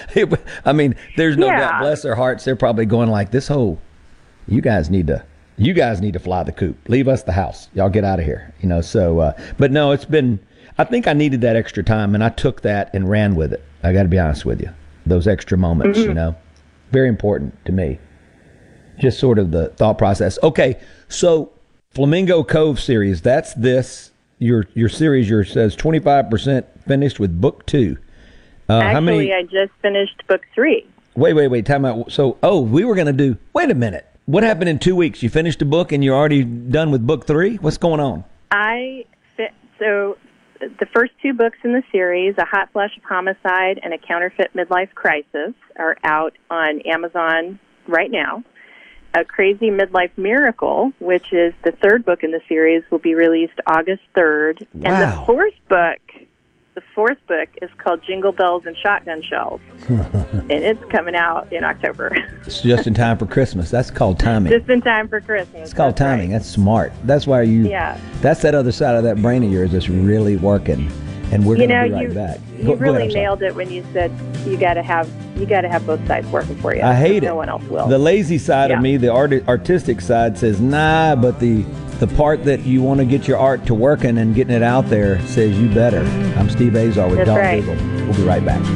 I mean, there's no Yeah. doubt. Bless their hearts, they're probably going like, this whole, you guys need to, you guys need to fly the coop. Leave us the house. Y'all get out of here. You know. So, uh, but no, it's been. I think I needed that extra time, and I took that and ran with it. I got to be honest with you. Those extra moments, Mm-hmm. you know, very important to me. Just sort of the thought process. Okay, so Flamingo Cove series. That's this your your series. Your says twenty-five percent finished with book two. Uh, Actually, how many? I just finished book three. Wait, wait, wait. Time out. So, oh, we were going to do. Wait a minute. What happened in two weeks? You finished a book and you're already done with book three. What's going on? I fit, so the first two books in the series, A Hot Flash of Homicide and A Counterfeit Midlife Crisis, are out on Amazon right now. A Crazy Midlife Miracle, which is the third book in the series, will be released August third. Wow. And the fourth book, the fourth book is called Jingle Bells and Shotgun Shells, and it's coming out in October. It's just in time for Christmas. That's called timing. Just in time for Christmas. It's called That's timing. right. That's smart. That's why you. Yeah. That's that other side of that brain of yours that's really working, and we're You going to know, be right you, back. you Go- go really ahead, I'm sorry. nailed it when you said you got to have you got to have both sides working for you. I hate no it. one else will. The lazy side Yeah. of me, the art- artistic side, says nah, but the the part that you want to get your art to working and getting it out there says you better. I'm Steve Azar with That's Dog right. Diggle. We'll be right back.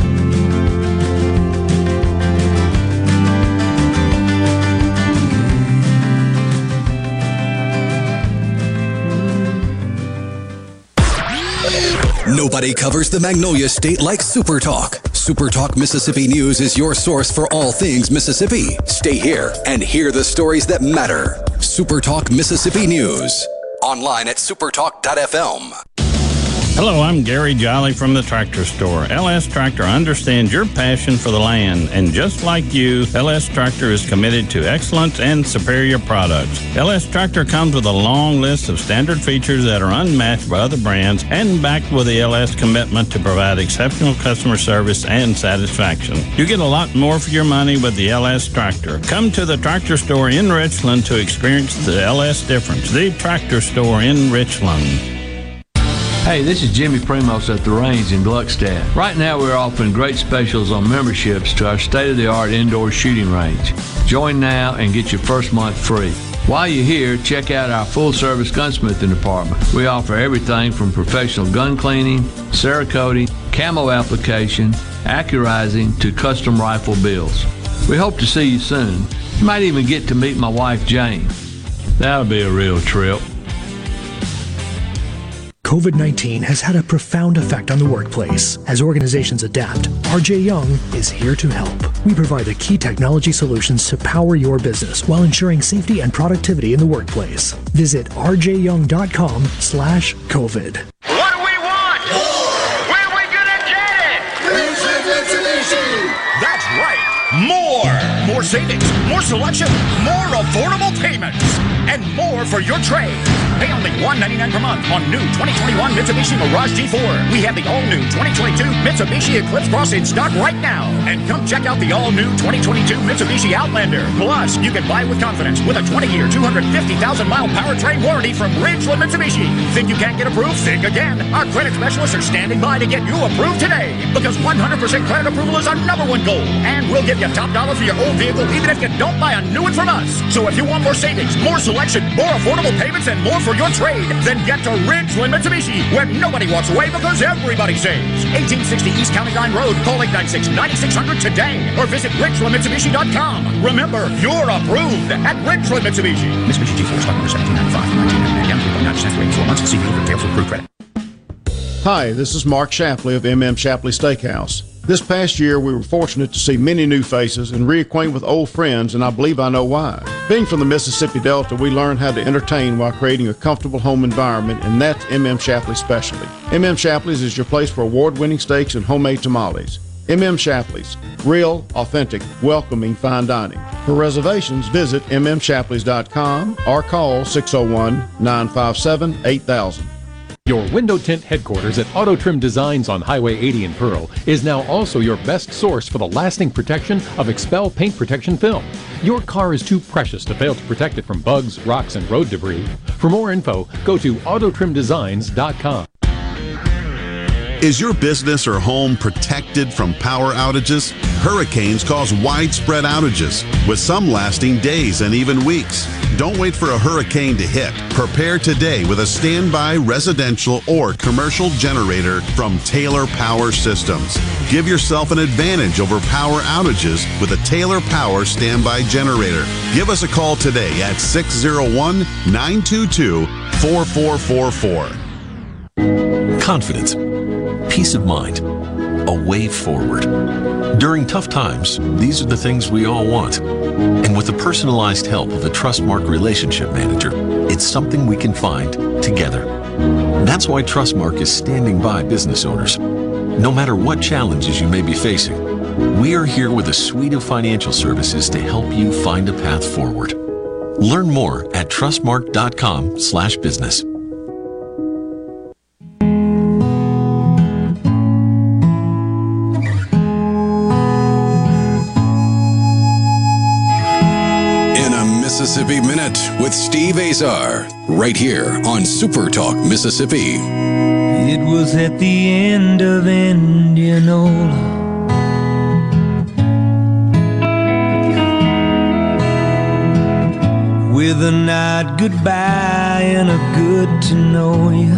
Nobody covers the Magnolia State like Super Talk. Super Talk Mississippi News is your source for all things Mississippi. Stay here and hear the stories that matter. Super Talk Mississippi News. Online at supertalk dot f m. Hello, I'm Gary Jolly from the Tractor Store. L S Tractor understands your passion for the land, and just like you, L S Tractor is committed to excellence and superior products. L S Tractor comes with a long list of standard features that are unmatched by other brands and backed with the L S commitment to provide exceptional customer service and satisfaction. You get a lot more for your money with the L S Tractor. Come to the Tractor Store in Richland to experience the L S difference. The Tractor Store in Richland. Hey, this is Jimmy Primos at The Range in Gluckstadt. Right now we're offering great specials on memberships to our state-of-the-art indoor shooting range. Join now and get your first month free. While you're here, check out our full-service gunsmithing department. We offer everything from professional gun cleaning, Cerakoting, camo application, accurizing, to custom rifle builds. We hope to see you soon. You might even get to meet my wife, Jane. That'll be a real trip. COVID nineteen has had a profound effect on the workplace. As organizations adapt, R J Young is here to help. We provide the key technology solutions to power your business while ensuring safety and productivity in the workplace. Visit r j young dot com slash COVID. What do we want? Where are we gonna get it? Mitsubishi! more savings, more selection, more affordable payments, and more for your trade. Pay only one hundred ninety-nine dollars per month on new twenty twenty-one Mitsubishi Mirage G four. We have the all-new twenty twenty-two Mitsubishi Eclipse Cross in stock right now. And come check out the all-new twenty twenty-two Mitsubishi Outlander. Plus, you can buy with confidence with a twenty-year, two hundred fifty thousand mile powertrain warranty from Ridgeland Mitsubishi. Think you can't get approved? Think again. Our credit specialists are standing by to get you approved today, because one hundred percent credit approval is our number one goal. And we'll give you top dollar for your old vehicle, even if you don't buy a new one from us. So if you want more savings, more selection, more affordable payments, and more for your trade, then get to Ridgeland Mitsubishi, where nobody walks away because everybody saves. eighteen sixty East County Line Road. Call eight nine six, nine six zero zero today or visit Ridgeland Mitsubishi dot com. Remember, you're approved at Ridgeland Mitsubishi. Mitsubishi G four stock number seventeen ninety-five, nineteen ninety-nine, down three point nine percent for eighty-four months. See dealer for details for approved credit. Hi, this is Mark Shapley of M M Shapley Steakhouse. This past year, we were fortunate to see many new faces and reacquaint with old friends, and I believe I know why. Being from the Mississippi Delta, we learned how to entertain while creating a comfortable home environment, and that's M M Shapley's specialty. M M Shapley's is your place for award-winning steaks and homemade tamales. M M Shapley's, real, authentic, welcoming fine dining. For reservations, visit m m shapleys dot com or call six oh one, nine five seven, eight thousand. Your window tint headquarters at Auto Trim Designs on Highway eighty in Pearl is now also your best source for the lasting protection of Expel paint protection film. Your car is too precious to fail to protect it from bugs, rocks, and road debris. For more info, go to auto trim designs dot com. Is your business or home protected from power outages? Hurricanes cause widespread outages, with some lasting days and even weeks. Don't wait for a hurricane to hit. Prepare today with a standby residential or commercial generator from Taylor Power Systems. Give yourself an advantage over power outages with a Taylor Power standby generator. Give us a call today at six oh one, nine two two, four four four four. Confidence, peace of mind, a way forward. During tough times, these are the things we all want. And with the personalized help of a Trustmark relationship manager, it's something we can find together. That's why Trustmark is standing by business owners. No matter what challenges you may be facing, we are here with a suite of financial services to help you find a path forward. Learn more at trustmark dot com slash business. Mississippi Minute with Steve Azar, right here on Super Talk Mississippi. It was at the end of Indianola, with a night goodbye and a good to know you.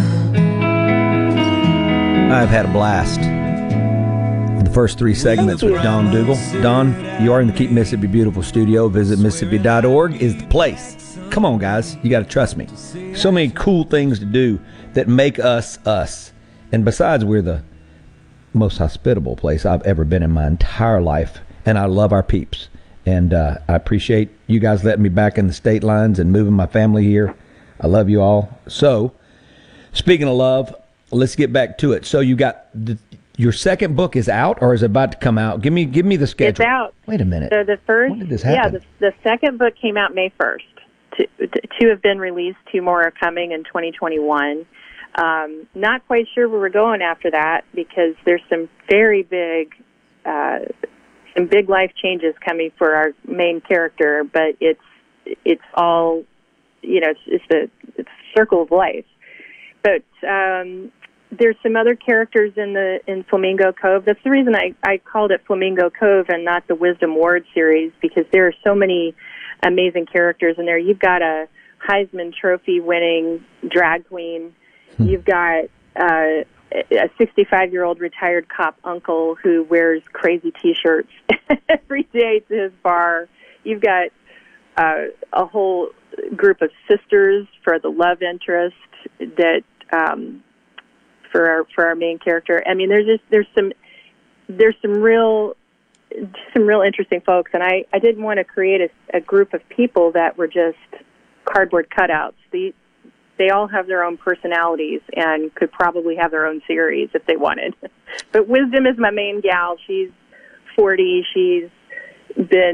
I've had a blast. The first three segments with Don Dougal. Don, you are in the Keep Mississippi Beautiful studio. Visit Mississippi dot org is the place. Come on, guys. You got to trust me. So many cool things to do that make us us. And besides, we're the most hospitable place I've ever been in my entire life. And I love our peeps. And uh, I appreciate you guys letting me back in the state lines and moving my family here. I love you all. So, speaking of love, let's get back to it. So you got the... Your second book is out, or is it about to come out? Give me, give me the schedule. It's out. Wait a minute. So the first, when did this yeah, happen? the, the second book came out May first. Two, two have been released. Two more are coming in twenty twenty-one. Um, not quite sure where we're going after that, because there's some very big, uh, some big life changes coming for our main character. But it's it's all, you know, it's, it's the it's a circle of life. But um, there's some other characters in the in Flamingo Cove. That's the reason I, I called it Flamingo Cove and not the Wisdom Ward series, because there are so many amazing characters in there. You've got a Heisman Trophy winning drag queen. Hmm. You've got uh, a sixty-five-year-old retired cop uncle who wears crazy T-shirts every day to his bar. You've got uh, a whole group of sisters for the love interest that... Um, for our for our main character. I mean, there's just there's some there's some real some real interesting folks, and I, I didn't want to create a, a group of people that were just cardboard cutouts. The, they all have their own personalities and could probably have their own series if they wanted. But Wisdom is my main gal. She's forty. She's been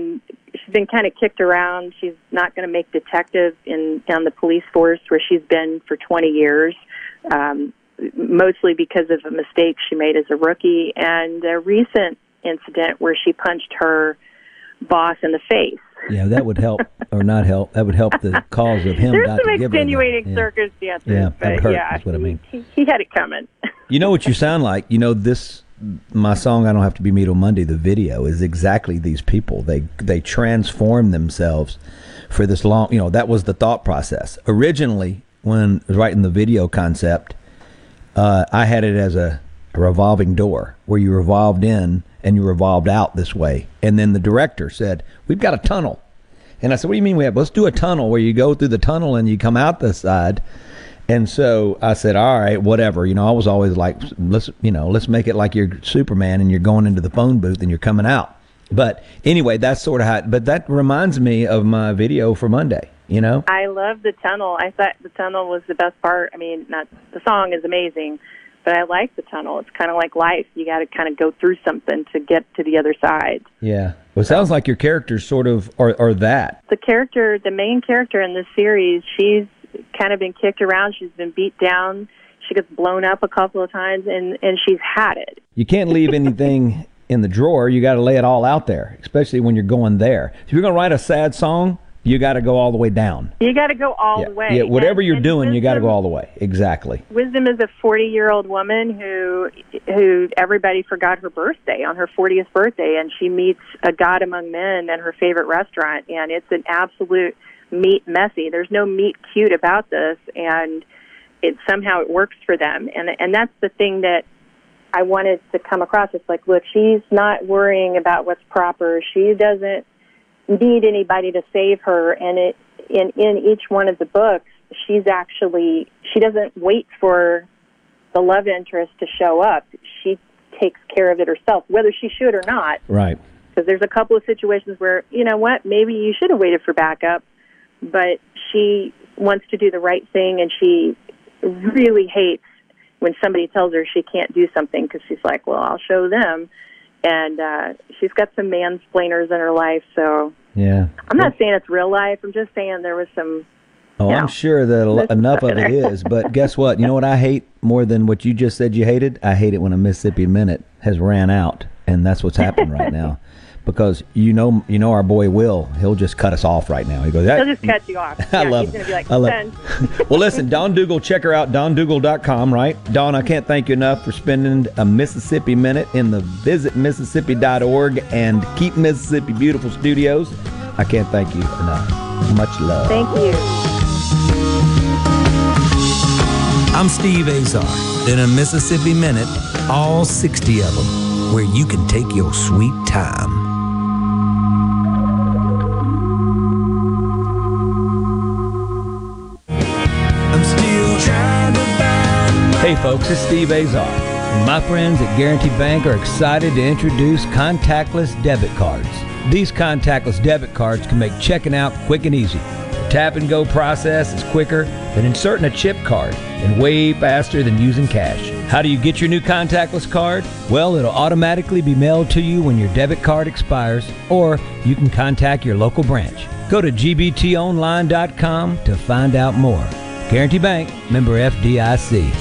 she's been kind of kicked around. She's not going to make detective in on the police force where she's been for twenty years, um, mostly because of a mistake she made as a rookie and a recent incident where she punched her boss in the face. Yeah, that would help, or not help. That would help the cause of him There's not some to give her extenuating the, yeah. circumstances, Yeah, that but would hurt, yeah, is what I mean. he, he had it coming. You know what you sound like? You know, this, my song, I Don't Have to Be Me Till Monday, the video is exactly these people. They they transform themselves for this long, you know, that was the thought process. Originally, when I was writing the video concept, uh, I had it as a, a revolving door where you revolved in and you revolved out this way. And then the director said, we've got a tunnel. And I said, what do you mean we have? Let's do a tunnel where you go through the tunnel and you come out the side. And so I said, all right, whatever. You know, I was always like, let's, you know, let's make it like you're Superman and you're going into the phone booth and you're coming out. But anyway, that's sort of how, but that reminds me of my video for Monday, you know? I love the tunnel. I thought the tunnel was the best part. I mean, not the song is amazing, but I like the tunnel. It's kind of like life. You got to kind of go through something to get to the other side. Yeah. Well, it sounds like your characters sort of are, are that. The character, the main character in this series, she's kind of been kicked around. She's been beat down. She gets blown up a couple of times, and, and she's had it. You can't leave anything in the drawer. You got to lay it all out there, especially when you're going there. If you're going to write a sad song, you got to go all the way down. You got to go all yeah. the way. Yeah, whatever and, you're and doing, Wisdom, you got to go all the way. Exactly. Wisdom is a forty-year-old woman who who everybody forgot her birthday on her fortieth birthday, and she meets a god among men at her favorite restaurant, and it's an absolute meat messy. There's no meat cute about this, and it somehow it works for them, and and that's the thing that I wanted to come across. It's like, look, she's not worrying about what's proper. She doesn't need anybody to save her, and it in in each one of the books, she's actually she doesn't wait for the love interest to show up. She takes care of it herself, whether she should or not. Right. Because there's a couple of situations where, you know what, maybe you should have waited for backup, but she wants to do the right thing, and she really hates when somebody tells her she can't do something, because she's like, well, I'll show them. And uh, she's got some mansplainers in her life, so yeah. I'm not saying it's real life. I'm just saying there was some. Oh, you I'm know, sure that a lo- enough of it is. But guess what? You know what I hate more than what you just said you hated? I hate it when a Mississippi Minute has ran out, and that's what's happening right now. Because you know, you know, our boy Will, he'll just cut us off right now. He goes, he'll just cut you off. I yeah, love he's it. Gonna be like, I love it. Well, listen, Dawn Dougal, check her out, dawn dougal dot com, right? Dawn, I can't thank you enough for spending a Mississippi Minute in the visit mississippi dot org and Keep Mississippi Beautiful studios. I can't thank you enough. Much love. Thank you. I'm Steve Azar. In a Mississippi Minute, all sixty of them, where you can take your sweet time. Hey folks, it's Steve Azar, and my friends at Guarantee Bank are excited to introduce contactless debit cards. These contactless debit cards can make checking out quick and easy. The tap and go process is quicker than inserting a chip card and way faster than using cash. How do you get your new contactless card? Well, it'll automatically be mailed to you when your debit card expires, or you can contact your local branch. Go to g b t online dot com to find out more. Guarantee Bank, member F D I C.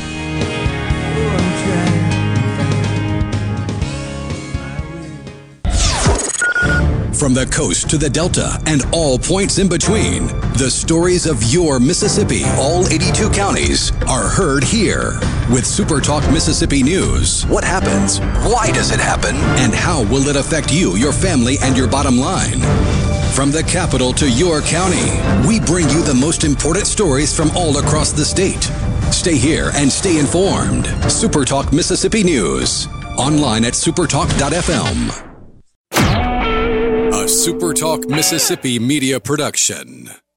From the coast to the Delta and all points in between, the stories of your Mississippi, all eighty-two counties, are heard here. With Super Talk Mississippi News. What happens? Why does it happen? And how will it affect you, your family, and your bottom line? From the capital to your county, we bring you the most important stories from all across the state. Stay here and stay informed. Super Talk Mississippi News. Online at supertalk dot f m. A Super Talk Mississippi media production.